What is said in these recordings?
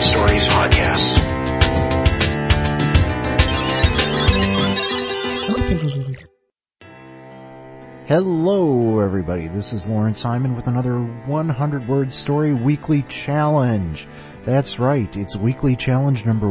Stories podcast. Hello, everybody. This is Lawrence Simon with another 100-word story weekly challenge. That's right. It's weekly challenge number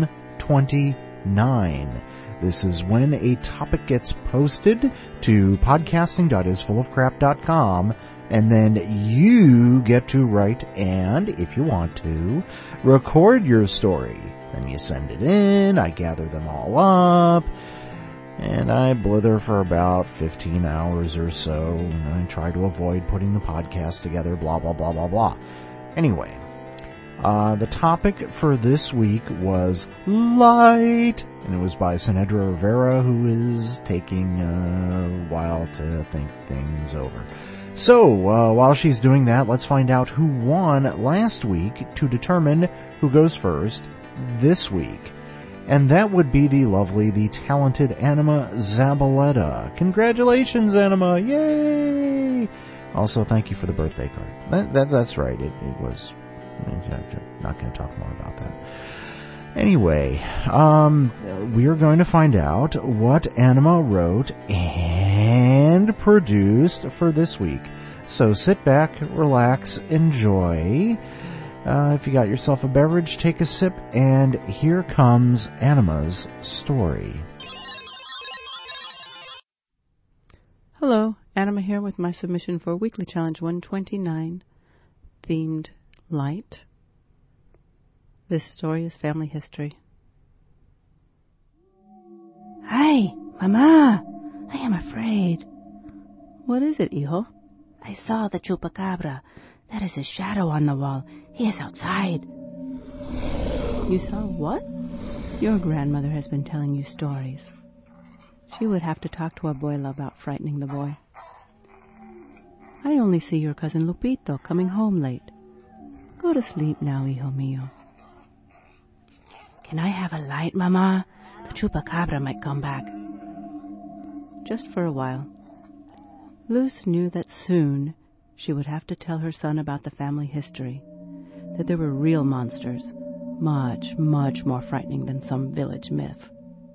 129. This is when a topic gets posted to podcasting.isfullofcrap.com, and then you get to write and, if you want to, record your story. Then you send it in, I gather them all up, and I blither for about 15 hours or so, and I try to avoid putting the podcast together, blah, blah, blah, blah, blah. Anyway, the topic for this week was light, and it was by Sinedra Rivera, who is taking a while to think things over. So, while she's doing that, let's find out who won last week to determine who goes first this week. And that would be the lovely, the talented Anima Zabaleta. Congratulations, Anima! Yay! Also, thank you for the birthday card. That's right, it was... I'm not going to talk more about that. Anyway, we are going to find out what Anima wrote and produced for this week. So sit back, relax, enjoy. If you got yourself a beverage, take a sip, and here comes Anima's story. Hello, Anima here with my submission for Weekly Challenge 129, themed Light. This story is family history. Hi, Mama. I am afraid. What is it, hijo? I saw the chupacabra. That is his shadow on the wall. He is outside. You saw what? Your grandmother has been telling you stories. She would have to talk to Abuela about frightening the boy. I only see your cousin Lupito coming home late. Go to sleep now, hijo mío. Can I have a light, Mama? The chupacabra might come back. Just for a while. Luz knew that soon she would have to tell her son about the family history, that there were real monsters, much, much more frightening than some village myth.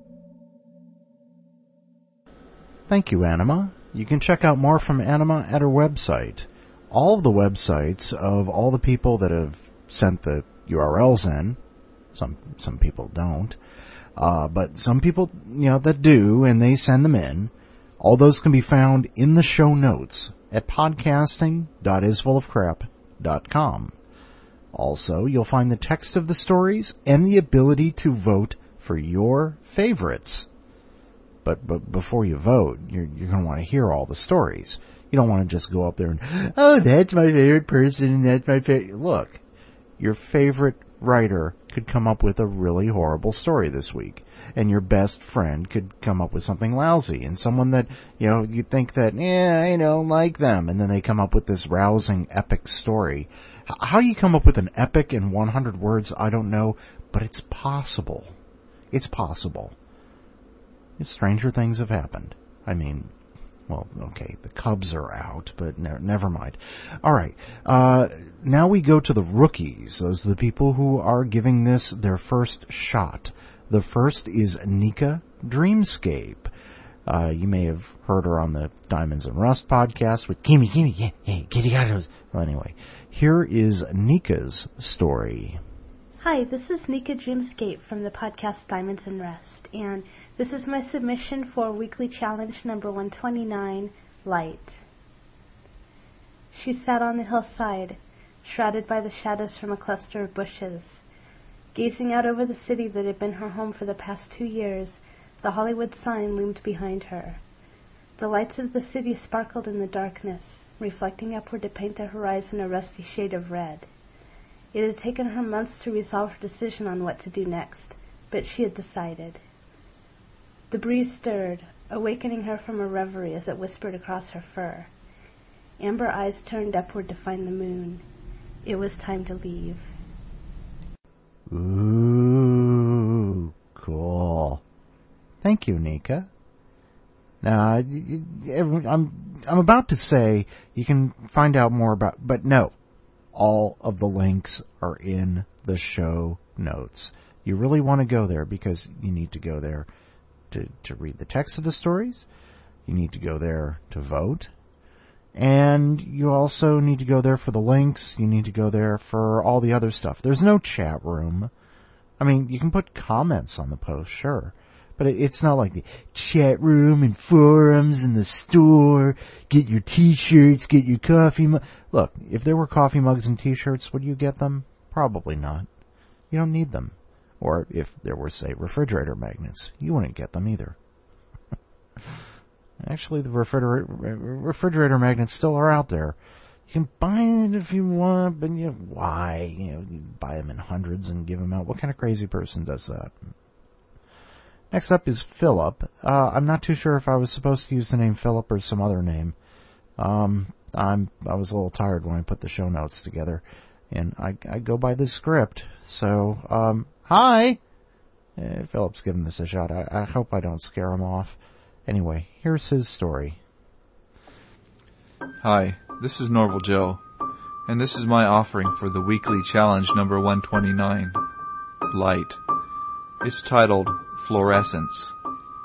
Thank you, Anima. You can check out more from Anima at her website. All of the websites of all the people that have sent the URLs in, some people don't, but some people, that do, and they send them in, all those can be found in the show notes at podcasting.isfullofcrap.com. Also, you'll find the text of the stories and the ability to vote for your favorites. But before you vote, you're going to want to hear all the stories. You don't want to just go up there and, oh, that's my favorite person and that's my favorite. Look, your favorite writer could come up with a really horrible story this week. And your best friend could come up with something lousy. And someone that, you think that, I don't like them. And then they come up with this rousing, epic story. How you come up with an epic in 100 words, I don't know. But it's possible. It's possible. Stranger things have happened. I mean, well, okay, the Cubs are out, but never mind. All right, now we go to the rookies. Those are the people who are giving this their first shot. The first is Nika Dreamscape. You may have heard her on the Diamonds and Rust podcast with Gimme, hey, Kitty. Well, anyway, here is Nika's story. Hi, this is Nika Dreamscape from the podcast Diamonds and Rust, and this is my submission for Weekly Challenge number 129, Light. She sat on the hillside, shrouded by the shadows from a cluster of bushes. Gazing out over the city that had been her home for the past 2 years, the Hollywood sign loomed behind her. The lights of the city sparkled in the darkness, reflecting upward to paint the horizon a rusty shade of red. It had taken her months to resolve her decision on what to do next, but she had decided. The breeze stirred, awakening her from a reverie as it whispered across her fur. Amber eyes turned upward to find the moon. It was time to leave. Ooh, cool. Thank you, Nika. Now, I'm about to say you can find out more about, but no. All of the links are in the show notes. You really want to go there because you need to go there to read the text of the stories. You need to go there to vote. And you also need to go there for the links. You need to go there for all the other stuff. There's no chat room. I mean, you can put comments on the post, sure. But it's not like the chat room and forums and the store. Get your t-shirts, get your coffee mugs. Look, if there were coffee mugs and t-shirts, would you get them? Probably not. You don't need them. Or if there were, say, refrigerator magnets, you wouldn't get them either. Actually, the refrigerator magnets still are out there. You can buy it if you want, but why? You buy them in hundreds and give them out. What kind of crazy person does that? Next up is Philip. I'm not too sure if I was supposed to use the name Philip or some other name. I was a little tired when I put the show notes together, and I go by the script. So, hi! Philip's giving this a shot. I hope I don't scare him off. Anyway, here's his story. Hi, this is Norval Joe, and this is my offering for the weekly challenge number 129, Light. It's titled Fluorescence.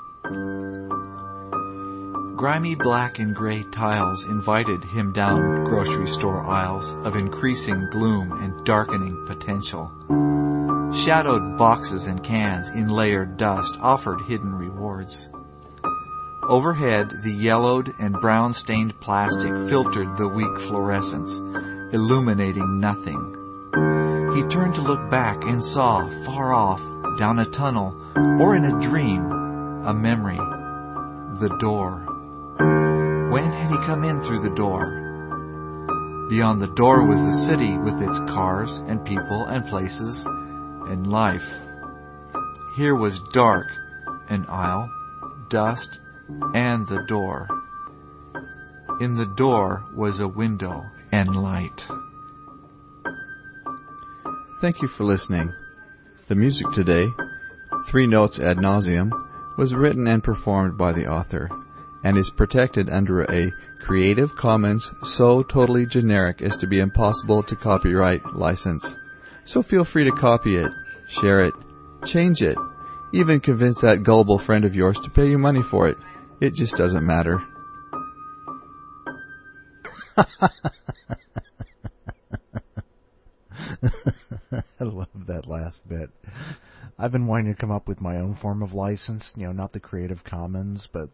Grimy black and gray tiles invited him down grocery store aisles of increasing gloom and darkening potential. Shadowed boxes and cans in layered dust offered hidden rewards. Overhead, the yellowed and brown-stained plastic filtered the weak fluorescence, illuminating nothing. He turned to look back and saw, far off, down a tunnel, or in a dream, a memory, the door. When had he come in through the door? Beyond the door was the city with its cars and people and places and life. Here was dark, an aisle, dust, and the door. In the door was a window and light. Thank you for listening. The music today, 3 Notes Ad Nauseum, was written and performed by the author and is protected under a Creative Commons so totally generic as to be impossible to copyright license. So feel free to copy it, share it, change it, even convince that gullible friend of yours to pay you money for it. It just doesn't matter. I love that last bit. I've been wanting to come up with my own form of license, not the Creative Commons, but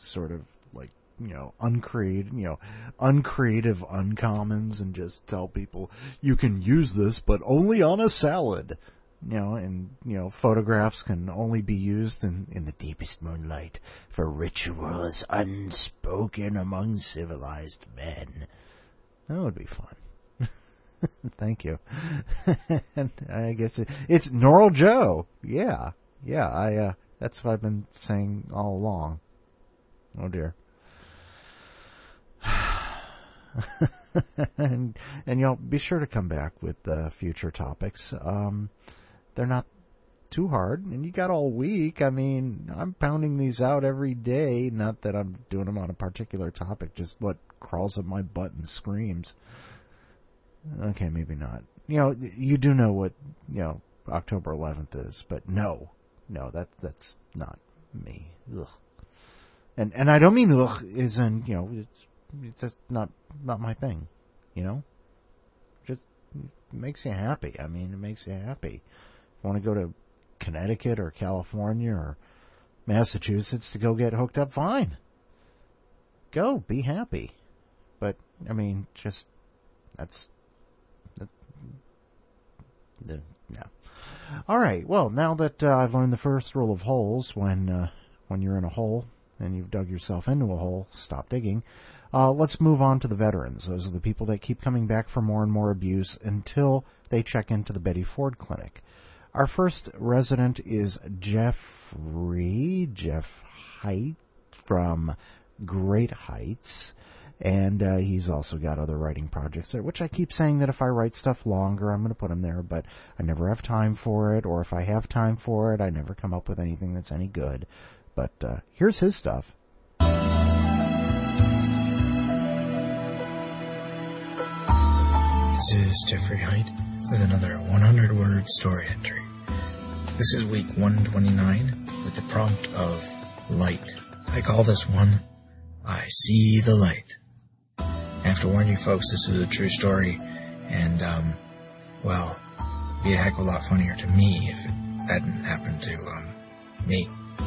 uncreative uncommons, and just tell people you can use this, but only on a salad. Photographs can only be used in the deepest moonlight for rituals unspoken among civilized men. That would be fun. Thank you. And I guess it's Norval Joe. Yeah. That's what I've been saying all along. Oh dear. and be sure to come back with future topics. They're not too hard, and you got all week. I mean, I'm pounding these out every day. Not that I'm doing them on a particular topic, just what crawls up my butt and screams. Okay, maybe not. You do know what, October 11th is, but no, that's not me. Ugh. And I don't mean ugh as in, it's just not my thing, Just makes you happy. I mean, it makes you happy. If you want to go to Connecticut or California or Massachusetts to go get hooked up, fine. Go, be happy. But, I mean, just, no. All right. Well, now that I've learned the first rule of holes, when you're in a hole and you've dug yourself into a hole, stop digging. Let's move on to the veterans. Those are the people that keep coming back for more and more abuse until they check into the Betty Ford Clinic. Our first resident is Jeff Height from Great Heights. And he's also got other writing projects there, which I keep saying that if I write stuff longer, I'm going to put them there, but I never have time for it, or if I have time for it, I never come up with anything that's any good. But here's his stuff. This is Jeffrey Height with another 100-word story entry. This is week 129 with the prompt of light. I call this one, I See the Light. I have to warn you folks, this is a true story, and, well, it'd be a heck of a lot funnier to me if it hadn't happened to, me.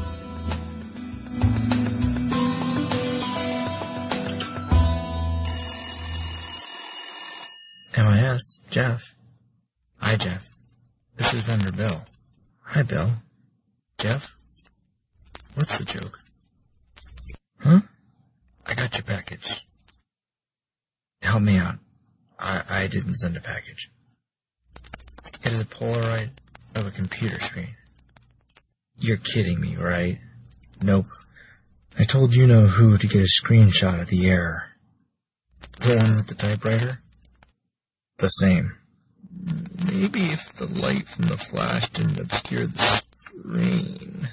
MIS, Jeff. Hi, Jeff. This is Vendor Bill. Hi, Bill. Jeff? What's the joke? Huh? I got your package. Help me out. I didn't send a package. It is a Polaroid of a computer screen. You're kidding me, right? Nope. I told you-know-who to get a screenshot of the error. The one with the typewriter? The same. Maybe if the light from the flash didn't obscure the screen.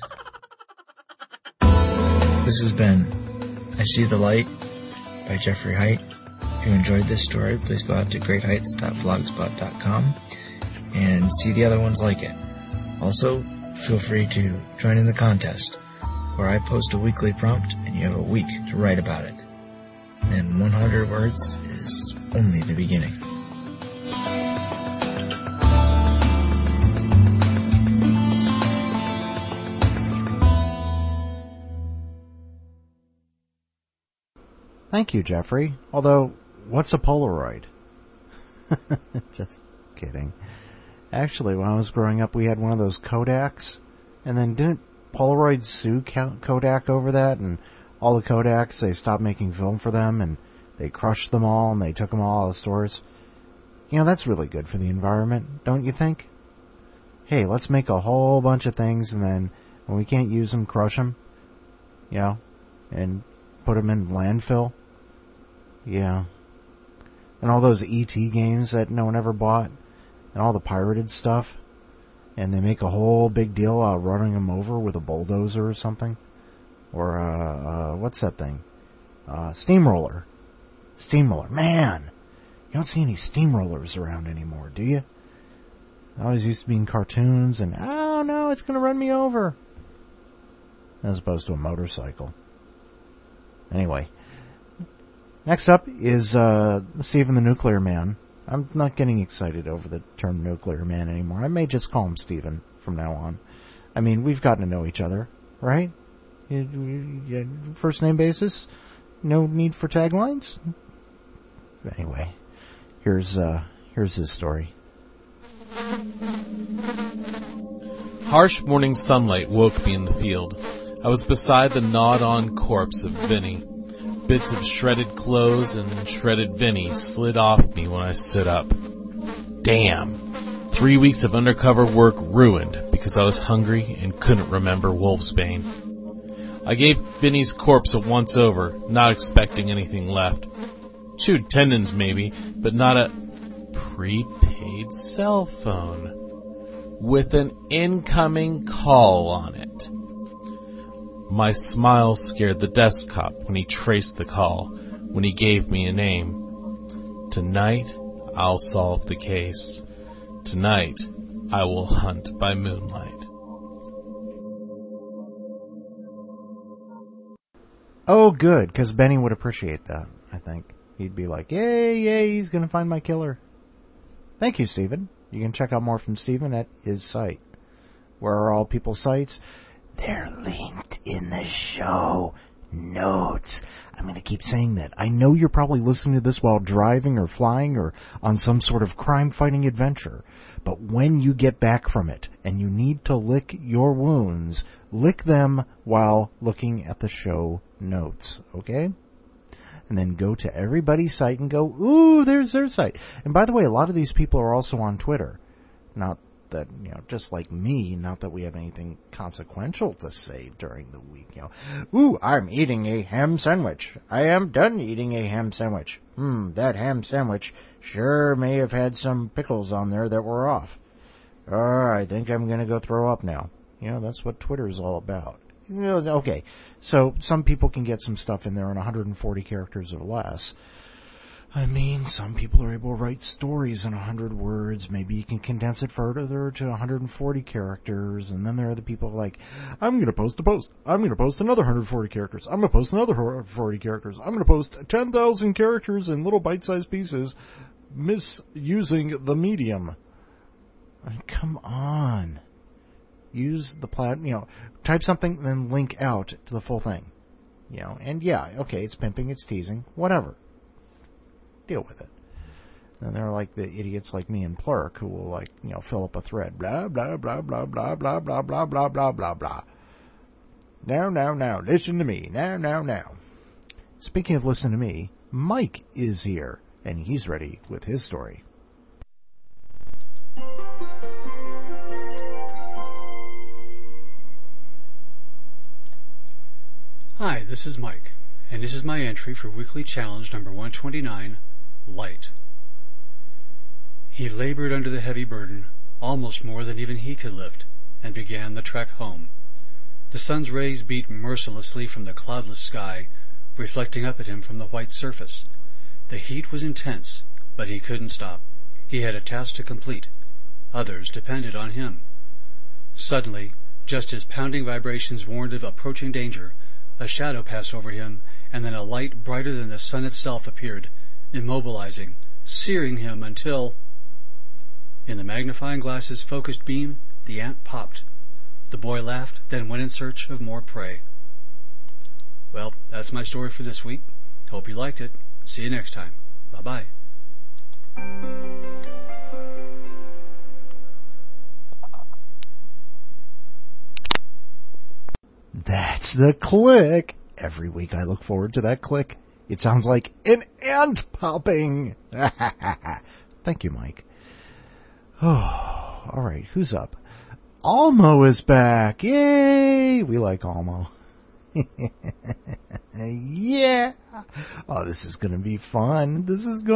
This has been I See the Light by Jeffrey Height. If you enjoyed this story, please go out to greatheights.blogspot.com and see the other ones like it. Also, feel free to join in the contest, where I post a weekly prompt and you have a week to write about it. And 100 words is only the beginning. Thank you, Jeffrey. Although, what's a Polaroid? Just kidding. Actually, when I was growing up, we had one of those Kodaks, and then didn't Polaroid sue Kodak over that? And all the Kodaks, they stopped making film for them, and they crushed them all, and they took them all out of the stores. You know, that's really good for the environment, don't you think? Hey, let's make a whole bunch of things, and then when we can't use them, crush them, you know, and put them in landfill. Yeah. And all those E.T. games that no one ever bought, and all the pirated stuff, and they make a whole big deal out of running them over with a bulldozer or something. Or, what's that thing? Steamroller. Steamroller. Man! You don't see any steamrollers around anymore, do you? I always used to be in cartoons, and, oh no, it's gonna run me over. As opposed to a motorcycle. Anyway. Next up is Stephen the Nuclear Man. I'm not getting excited over the term Nuclear Man anymore. I may just call him Stephen from now on. I mean, we've gotten to know each other, right? First name basis? No need for taglines? Anyway, here's his story. Harsh morning sunlight woke me in the field. I was beside the gnawed-on corpse of Vinny. Bits of shredded clothes and shredded Vinny slid off me when I stood up. Damn. 3 weeks of undercover work ruined because I was hungry and couldn't remember Wolfsbane. I gave Vinny's corpse a once-over, not expecting anything left. Chewed tendons maybe, but not a prepaid cell phone with an incoming call on it. My smile scared the desk cop when he traced the call, when he gave me a name. Tonight, I'll solve the case. Tonight, I will hunt by moonlight. Oh, good, because Benny would appreciate that, I think. He'd be like, yay, he's going to find my killer. Thank you, Stephen. You can check out more from Stephen at his site. Where are all people's sites? They're linked in the show notes. I'm going to keep saying that. I know you're probably listening to this while driving or flying or on some sort of crime-fighting adventure. But when you get back from it and you need to lick your wounds, lick them while looking at the show notes, okay? And then go to everybody's site and go, ooh, there's their site. And by the way, a lot of these people are also on Twitter. Not that, you know, just like me, not that we have anything consequential to say during the week, you know. Ooh, I'm eating a ham sandwich. I am done eating a ham sandwich. That ham sandwich sure may have had some pickles on there that were off. I think I'm going to go throw up now. You know, that's what Twitter is all about. You know, okay, so some people can get some stuff in there in 140 characters or less. I mean, some people are able to write stories in 100 words. Maybe you can condense it further to 140 characters. And then there are the people like, I'm going to post a post. I'm going to post another 140 characters. I'm going to post another 140 characters. I'm going to post 10,000 characters in little bite-sized pieces, misusing the medium. I mean, come on. Use the type something, then link out to the full thing. And yeah, okay, it's pimping, it's teasing, whatever. Deal with it. And there are like the idiots like me and Plurk who will fill up a thread. Blah, blah, blah, blah, blah, blah, blah, blah, blah, blah, blah, blah. Now, listen to me. Now. Speaking of listen to me, Mike is here, and he's ready with his story. Hi, this is Mike, and this is my entry for Weekly Challenge number 129, Light. He labored under the heavy burden, almost more than even he could lift, and began the trek home. The sun's rays beat mercilessly from the cloudless sky, reflecting up at him from the white surface. The heat was intense, but he couldn't stop. He had a task to complete. Others depended on him. Suddenly, just as pounding vibrations warned of approaching danger, a shadow passed over him, and then a light brighter than the sun itself appeared, immobilizing, searing him until... In the magnifying glass's focused beam, the ant popped. The boy laughed, then went in search of more prey. Well, that's my story for this week. Hope you liked it. See you next time. Bye-bye. That's the click. Every week I look forward to that click. It sounds like an ant popping. Thank you, Mike. Oh, all right. Who's up? Almo is back. Yay! We like Almo. Yeah. Oh, this is going to be fun.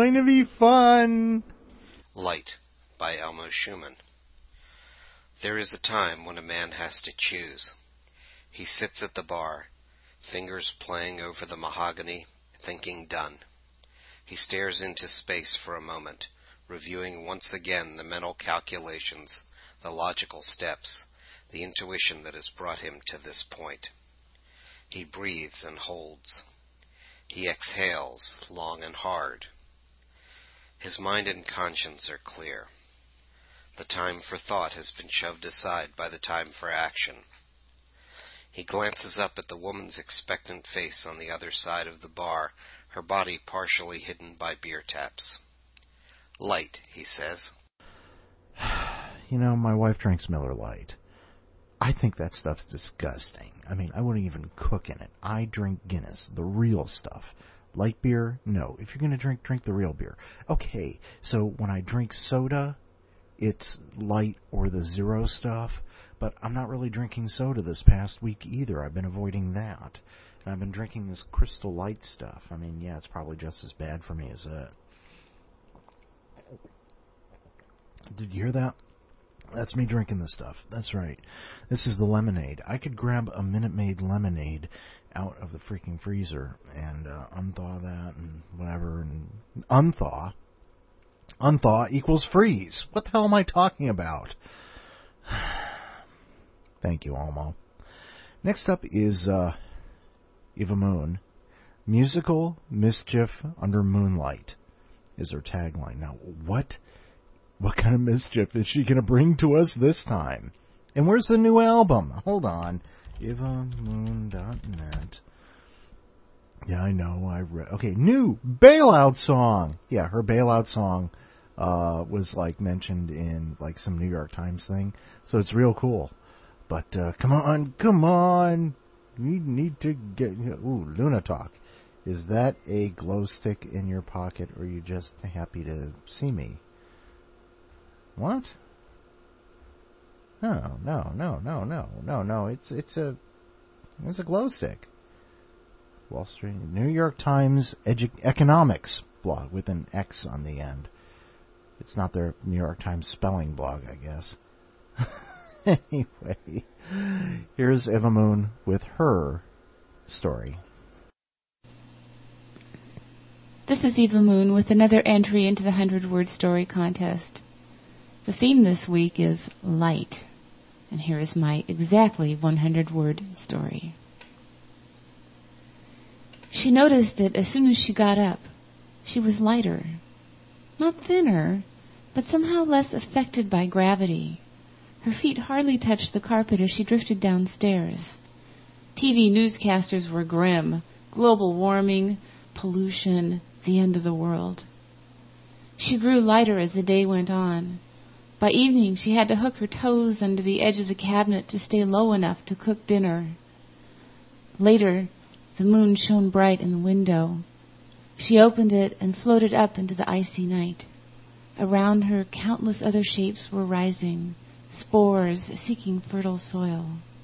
Light by Elmo Schumann. There is a time when a man has to choose. He sits at the bar, fingers playing over the mahogany, thinking done. He stares into space for a moment, reviewing once again the mental calculations, the logical steps, the intuition that has brought him to this point. He breathes and holds. He exhales long and hard. His mind and conscience are clear. The time for thought has been shoved aside by the time for action. He glances up at the woman's expectant face on the other side of the bar, her body partially hidden by beer taps. Light, he says. My wife drinks Miller Lite. I think that stuff's disgusting. I mean, I wouldn't even cook in it. I drink Guinness, the real stuff. Light beer? No. If you're going to drink the real beer. Okay, so when I drink soda, it's light or the zero stuff. But I'm not really drinking soda this past week either. I've been avoiding that. And I've been drinking this Crystal Light stuff. I mean, yeah, it's probably just as bad for me as that. Did you hear that? That's me drinking this stuff. That's right. This is the lemonade. I could grab a Minute Maid lemonade out of the freaking freezer and unthaw that and whatever. And unthaw. Unthaw equals freeze. What the hell am I talking about? Thank you, Almo. Next up is Eva Moon. Musical mischief under moonlight is her tagline. Now, what kind of mischief is she going to bring to us this time? And where's the new album? Hold on. EvaMoon.net. Yeah, I know. Okay, new bailout song. Yeah, her bailout song was mentioned in some New York Times thing. So it's real cool. But come on. We need to get... Ooh, Luna Talk. Is that a glow stick in your pocket, or are you just happy to see me? What? No. It's a glow stick. Wall Street, New York Times economics blog with an X on the end. It's not their New York Times spelling blog, I guess. Anyway, here's Eva Moon with her story. This is Eva Moon with another entry into the 100-word story contest. The theme this week is light. And here is my exactly 100-word story. She noticed it as soon as she got up. She was lighter. Not thinner, but somehow less affected by gravity. Her feet hardly touched the carpet as she drifted downstairs. TV newscasters were grim. Global warming, pollution, the end of the world. She grew lighter as the day went on. By evening, she had to hook her toes under the edge of the cabinet to stay low enough to cook dinner. Later, the moon shone bright in the window. She opened it and floated up into the icy night. Around her, countless other shapes were rising, spores seeking fertile soil.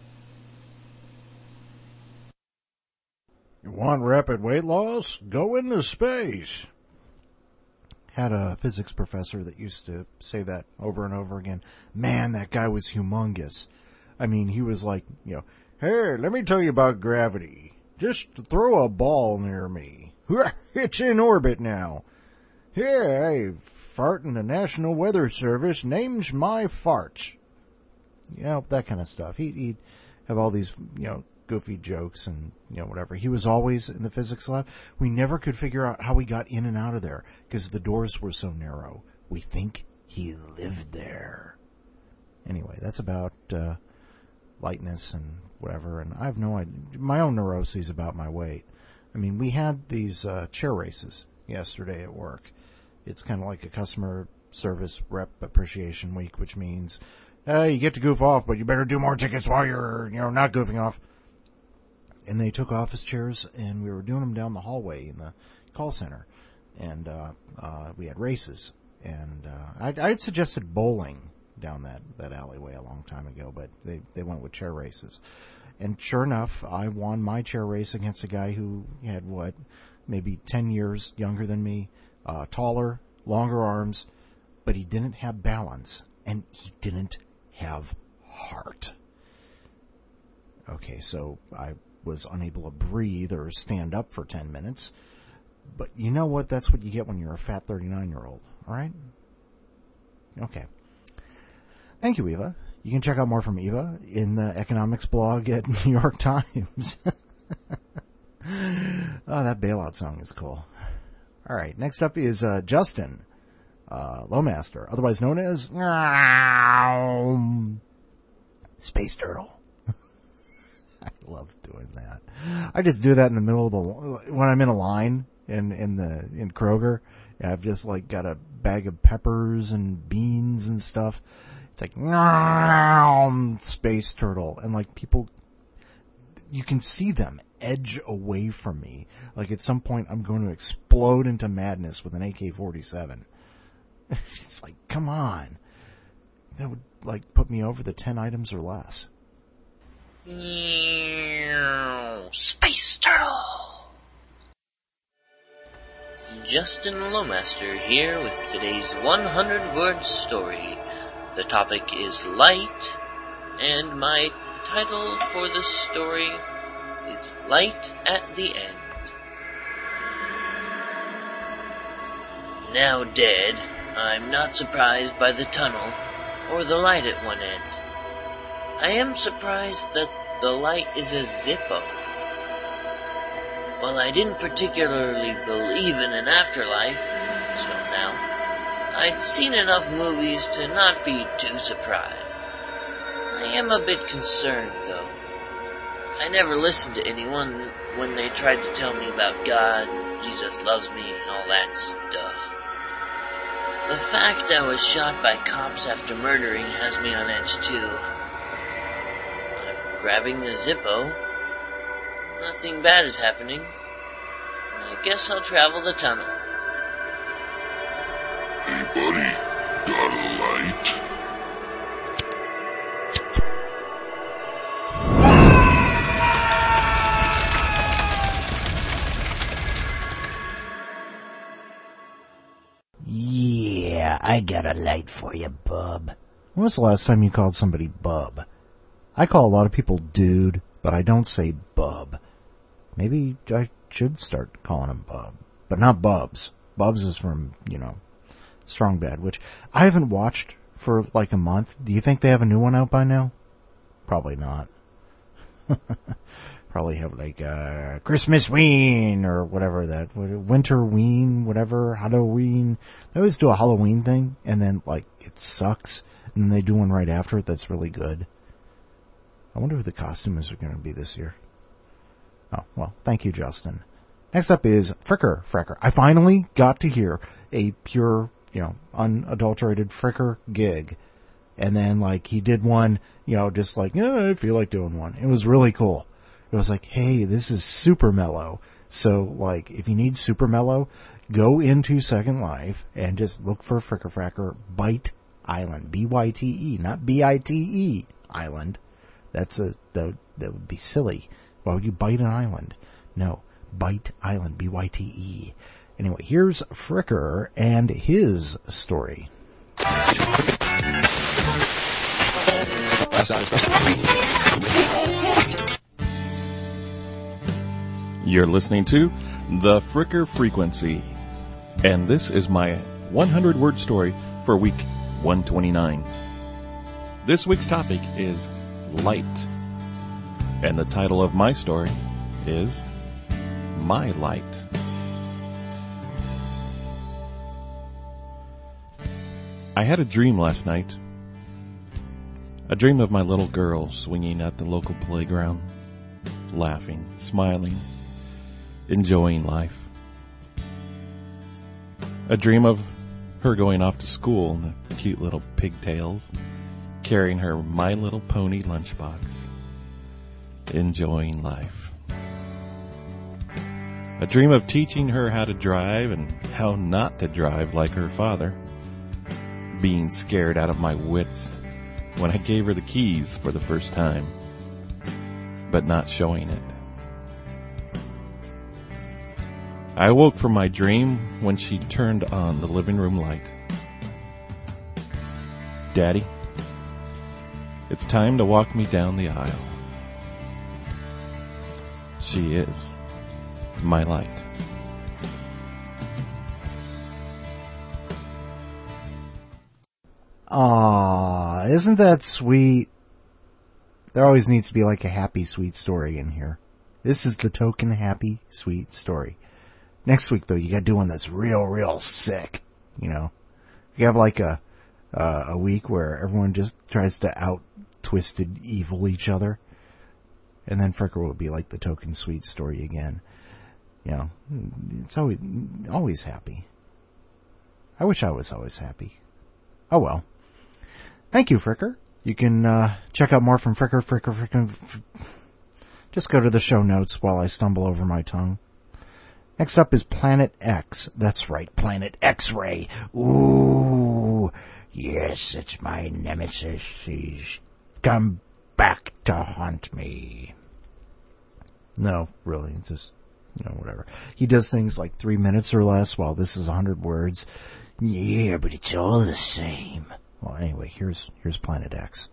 You want rapid weight loss? Go into space. Had a physics professor that used to say that over and over again. Man, that guy was humongous. I mean, he was like, hey, let me tell you about gravity. Just throw a ball near me. It's in orbit now. Here, I fart and the National Weather Service names my farts. That kind of stuff. He'd have all these, goofy jokes and, whatever. He was always in the physics lab. We never could figure out how he got in and out of there because the doors were so narrow. We think he lived there. Anyway, that's about lightness and whatever, and I have no idea. My own neuroses about my weight. I mean, we had these chair races yesterday at work. It's kind of like a customer service rep appreciation week, which means you get to goof off, but you better do more tickets while you're, not goofing off. And they took office chairs, and we were doing them down the hallway in the call center. And we had races. And I had suggested bowling down that alleyway a long time ago, but they went with chair races. And sure enough, I won my chair race against a guy who had, maybe 10 years younger than me, taller, longer arms, but he didn't have balance, and he didn't have heart. Okay, so I was unable to breathe or stand up for 10 minutes. But you know what? That's what you get when you're a fat 39-year-old. All right? Okay. Thank you, Eva. You can check out more from Eva in the economics blog at New York Times. Oh, that bailout song is cool. All right. Next up is Justin Lowmaster, otherwise known as Space Turtle. I love doing that. I just do that in the middle of when I'm in a line in Kroger. I've just got a bag of peppers and beans and stuff. It's like Space Turtle, and people, you can see them edge away from me. At some point, I'm going to explode into madness with an AK-47. It's come on, that would put me over the 10 items or less. Space Turtle! Justin Lowmaster here with today's 100-word story. The topic is light, and my title for the story is Light at the End. Now dead, I'm not surprised by the tunnel or the light at one end. I am surprised that the light is a Zippo. While I didn't particularly believe in an afterlife until now, I'd seen enough movies to not be too surprised. I am a bit concerned, though. I never listened to anyone when they tried to tell me about God, Jesus loves me, and all that stuff. The fact I was shot by cops after murdering has me on edge, too. I'm grabbing the Zippo. Nothing bad is happening. I guess I'll travel the tunnel. Hey buddy, got a light? Yeah, I got a light for you, bub. When was the last time you called somebody bub? I call a lot of people dude, but I don't say bub. Maybe I should start calling him bub. but not Bubs. Bubs is from, Strong Bad, which I haven't watched for like a month. Do you think they have a new one out by now? Probably not. Probably have like Christmas Ween or whatever that, Winter Ween, whatever, Halloween. They always do a Halloween thing and then like it sucks and then they do one right after it that's really good. I wonder who the costumes are going to be this year. Oh, well, thank you, Justin. Next up is Fricker. I finally got to hear a pure, unadulterated Fricker gig. And then, like, he did one, just like, I feel like doing one. It was really cool. It was like, hey, this is super mellow. So, like, if you need super mellow, go into Second Life and just look for Fricker Bite Island. B-Y-T-E, not B-I-T-E Island. That would be silly. Why would you bite an island? No, Bite Island, B-Y-T-E. Anyway, here's Fricker and his story. You're listening to The Fricker Frequency, and this is my 100-word story for week 129. This week's topic is light, and the title of my story is My Light. I had a dream last night. A dream of my little girl swinging at the local playground, laughing, smiling, enjoying life. A dream of her going off to school in the cute little pigtails, carrying her My Little Pony lunchbox, enjoying life. A dream of teaching her how to drive and how not to drive like her father, being scared out of my wits when I gave her the keys for the first time, but not showing it. I awoke from my dream when she turned on the living room light. Daddy, it's time to walk me down the aisle. She is my light. Aww, isn't that sweet? There always needs to be like a happy, sweet story in here. This is the token happy, sweet story. Next week, though, you gotta do one that's real sick, You have like a week where everyone just tries to out-twisted evil each other. And then Fricker will be like the token sweet story again. It's always happy. I wish I was always happy. Oh well. Thank you, Fricker. You can check out more from Fricker. Just go to the show notes while I stumble over my tongue. Next up is Planet X. That's right, Planet X-Ray. Ooh, yes, it's my nemesis. He's come back to haunt me. No, really, it's just, whatever. He does things like 3 minutes or less, while this is 100 words. Yeah, but it's all the same. Well, anyway, here's Planet X.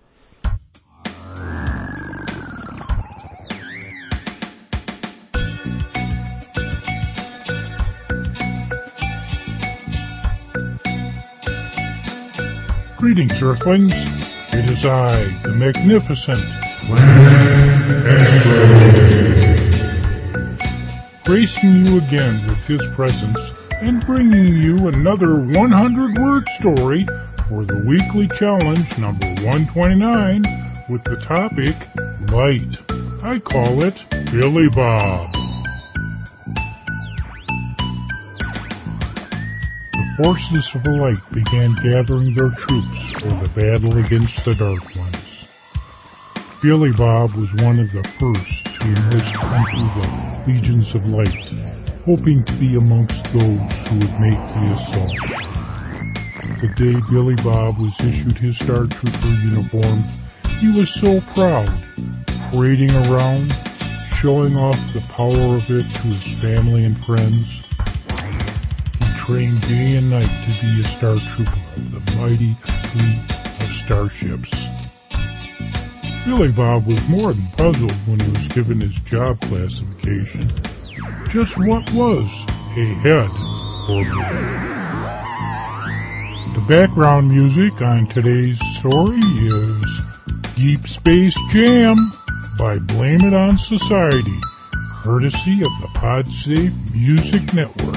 Greetings, Earthlings. It is I, the magnificent Planet X-Ray, gracing you again with his presence and bringing you another 100-word story for the weekly challenge number 129 with the topic, Light. I call it Billy Bob. The forces of light began gathering their troops for the battle against the Dark Ones. Billy Bob was one of the first to enlist into the Legions of Light, hoping to be amongst those who would make the assault. The day Billy Bob was issued his Star Trooper uniform, he was so proud, parading around, showing off the power of it to his family and friends. He trained day and night to be a Star Trooper of the mighty fleet of starships. Billy Bob was more than puzzled when he was given his job classification. Just what was ahead for me. The background music on today's story is Deep Space Jam by Blame It On Society, courtesy of the PodSafe Music Network.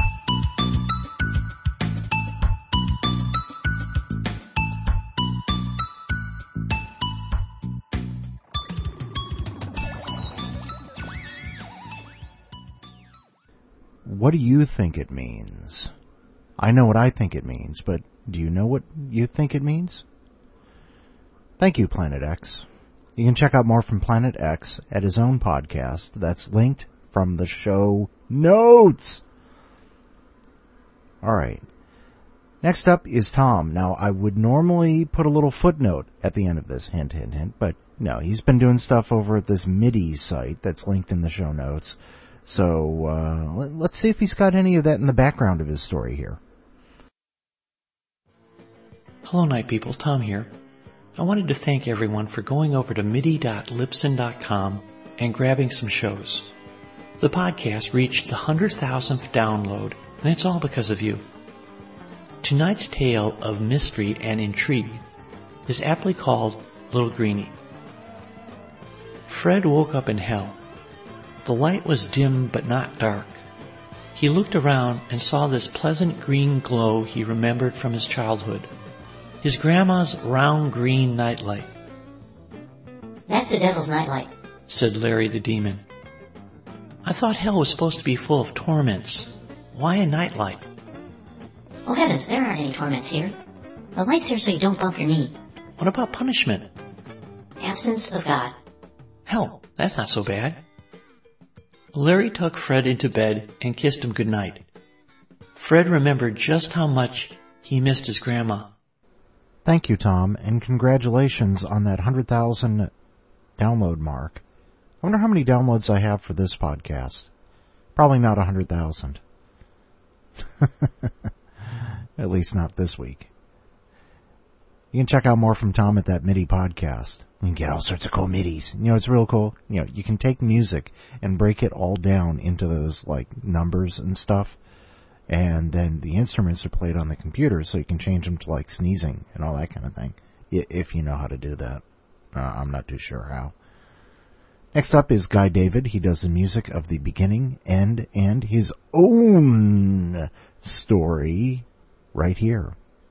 What do you think it means? I know what I think it means, but do you know what you think it means? Thank you, Planet X. You can check out more from Planet X at his own podcast that's linked from the show notes. Alright. Next up is Tom. Now, I would normally put a little footnote at the end of this, hint, hint, hint, but no, he's been doing stuff over at this MIDI site that's linked in the show notes. So, let's see if he's got any of that in the background of his story here. Hello, Night People. Tom here. I wanted to thank everyone for going over to midi.libsyn.com and grabbing some shows. The podcast reached the 100,000th download, and it's all because of you. Tonight's tale of mystery and intrigue is aptly called Little Greenie. Fred woke up in hell. The light was dim but not dark. He looked around and saw this pleasant green glow he remembered from his childhood. His grandma's round green nightlight. That's the devil's nightlight, said Larry the demon. I thought hell was supposed to be full of torments. Why a nightlight? Oh heavens, there aren't any torments here. The light's here so you don't bump your knee. What about punishment? Absence of God. Hell, that's not so bad. Larry took Fred into bed and kissed him goodnight. Fred remembered just how much he missed his grandma. Thank you, Tom, and congratulations on that 100,000 download mark. I wonder how many downloads I have for this podcast. Probably not 100,000. At least not this week. You can check out more from Tom at that MIDI podcast. You can get all sorts of cool MIDIs. You know, it's real cool. You know, you can take music and break it all down into those, like, numbers and stuff. And then the instruments are played on the computer, so you can change them to, like, sneezing and all that kind of thing. If you know how to do that. I'm not too sure how. Next up is Guy David. He does the music of the beginning, end, and his own story right here.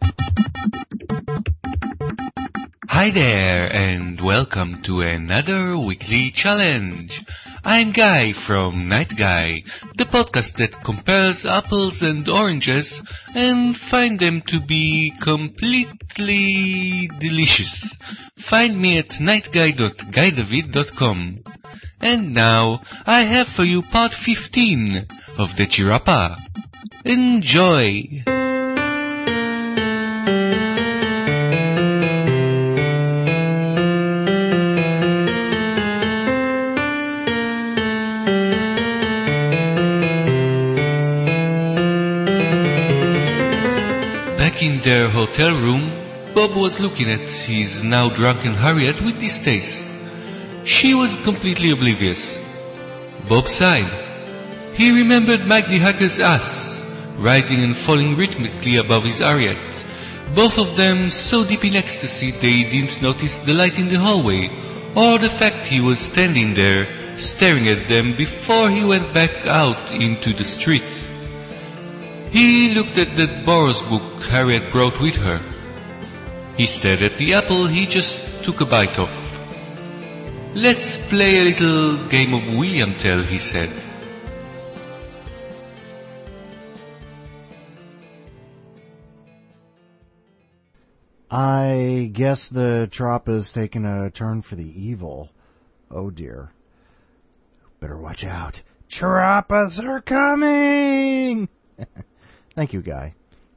Hi there, and welcome to another weekly challenge. I'm Guy from Night Guy, the podcast that compares apples and oranges and find them to be completely delicious. Find me at nightguy.guydavid.com. And now, I have for you part 15 of the Chirapa. Enjoy! In their hotel room, Bob was looking at his now drunken Harriet with distaste. She was completely oblivious. Bob sighed. He remembered Mike the Hacker's ass, rising and falling rhythmically above his Harriet. Both of them so deep in ecstasy they didn't notice the light in the hallway, or the fact he was standing there, staring at them before he went back out into the street. He looked at that Boros book Harriet brought with her. He stared at the apple he just took a bite of. Let's play a little game of William Tell, he said. I guess the Chirapa's taken a turn for the evil. Oh dear. Better watch out. Chirapas are coming! Thank you, Guy.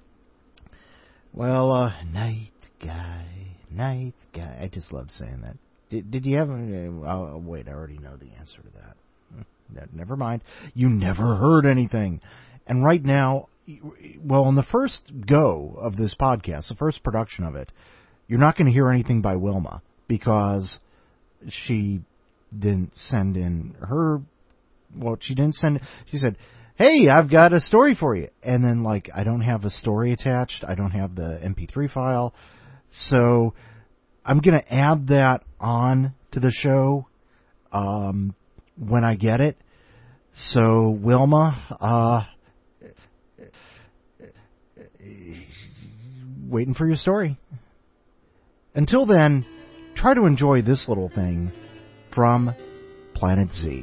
Well, Night Guy. I just love saying that. Did you have... wait, I already know the answer to that. Never mind. You never heard anything. And right now, well, on the first go of this podcast, the first production of it, you're not going to hear anything by Wilma because she didn't send in her... Well, she didn't send... She said... hey, I've got a story for you. And then, like, I don't have a story attached. I don't have the MP3 file. So I'm going to add that on to the show when I get it. So, Wilma, waiting for your story. Until then, try to enjoy this little thing from Planet Z.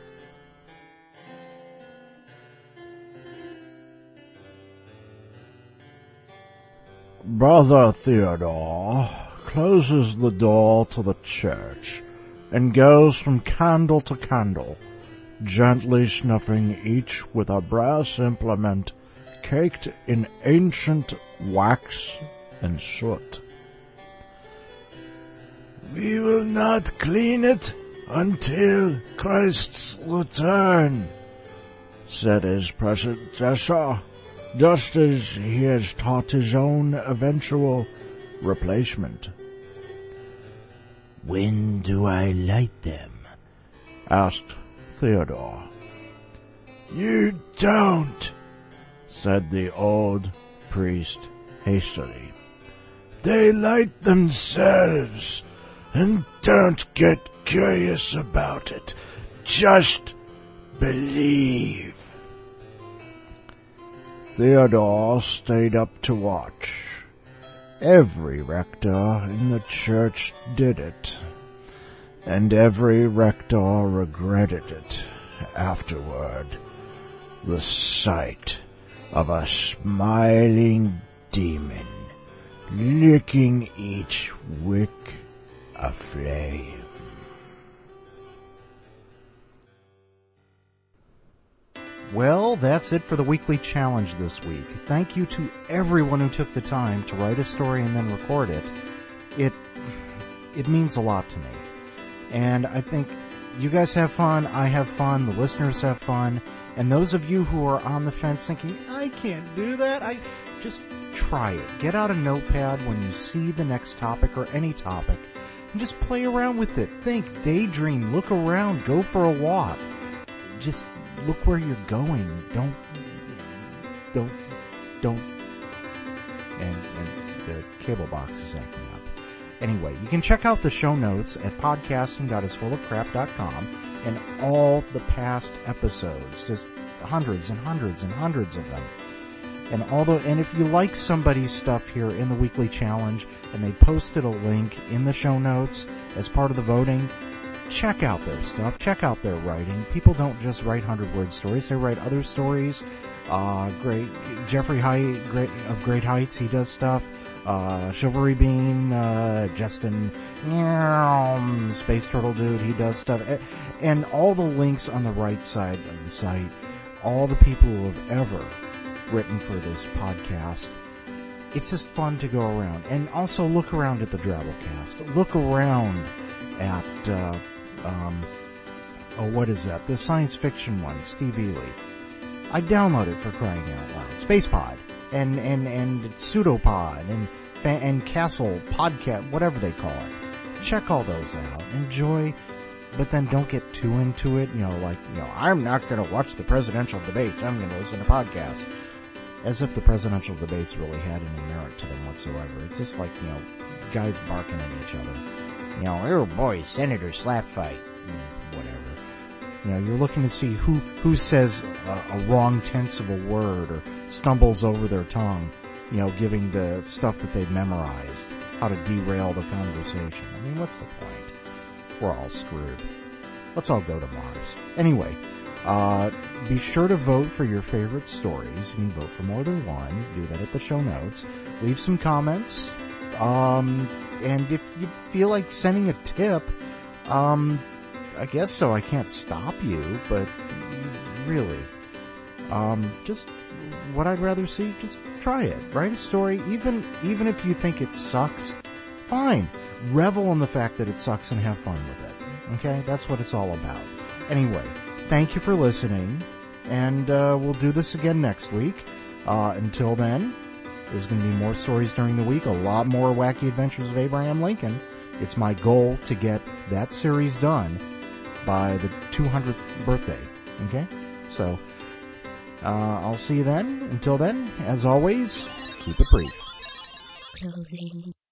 Brother Theodore closes the door to the church and goes from candle to candle, gently snuffing each with a brass implement caked in ancient wax and soot. We will not clean it until Christ's return, said his predecessor, just as he has taught his own eventual replacement. When do I light them? Asked Theodore. You don't, said the old priest hastily. They light themselves, and don't get curious about it. Just believe. Theodore stayed up to watch. Every rector in the church did it, and every rector regretted it afterward. The sight of a smiling demon licking each wick aflame. Well, that's it for the weekly challenge this week. Thank you to everyone who took the time to write a story and then record it. It means a lot to me. And I think you guys have fun, I have fun, the listeners have fun, and those of you who are on the fence thinking, I can't do that, just try it. Get out a notepad when you see the next topic or any topic, and just play around with it. Think, daydream, look around, go for a walk. Just look where you're going. Don't. And the cable box is acting up. Anyway, you can check out the show notes at podcasting.isfullofcrap.com and all the past episodes, just hundreds and hundreds and hundreds of them. And if you like somebody's stuff here in the weekly challenge and they posted a link in the show notes as part of the voting, check out their stuff. Check out their writing. People don't just write 100-word stories. They write other stories. Great Jeffrey Height of Great Heights, he does stuff. Chivalry Bean, Justin, Space Turtle Dude, he does stuff. And all the links on the right side of the site, all the people who have ever written for this podcast. It's just fun to go around. And also look around at the Drabblecast. Look around at, what is that? The science fiction one, Steve Ely. I downloaded, for crying out loud. SpacePod and Pseudopod and Castle Podcast, whatever they call it. Check all those out. Enjoy, but then don't get too into it. I'm not going to watch the presidential debates. I'm going to listen to podcasts. As if the presidential debates really had any merit to them whatsoever. It's just like, guys barking at each other. Oh boy, Senator slap fight. Whatever. You're looking to see who says a wrong tense of a word or stumbles over their tongue, giving the stuff that they've memorized, how to derail the conversation. I mean, what's the point? We're all screwed. Let's all go to Mars. Anyway, be sure to vote for your favorite stories. You can vote for more than one. Do that at the show notes. Leave some comments. And if you feel like sending a tip, I guess so. I can't stop you, but really, just what I'd rather see, just try it. Write a story, even if you think it sucks, fine. Revel in the fact that it sucks and have fun with it. Okay? That's what it's all about. Anyway, thank you for listening, and we'll do this again next week. Until then, there's going to be more stories during the week, a lot more Wacky Adventures of Abraham Lincoln. It's my goal to get that series done by the 200th birthday. Okay? So, I'll see you then. Until then, as always, keep it brief. Closing.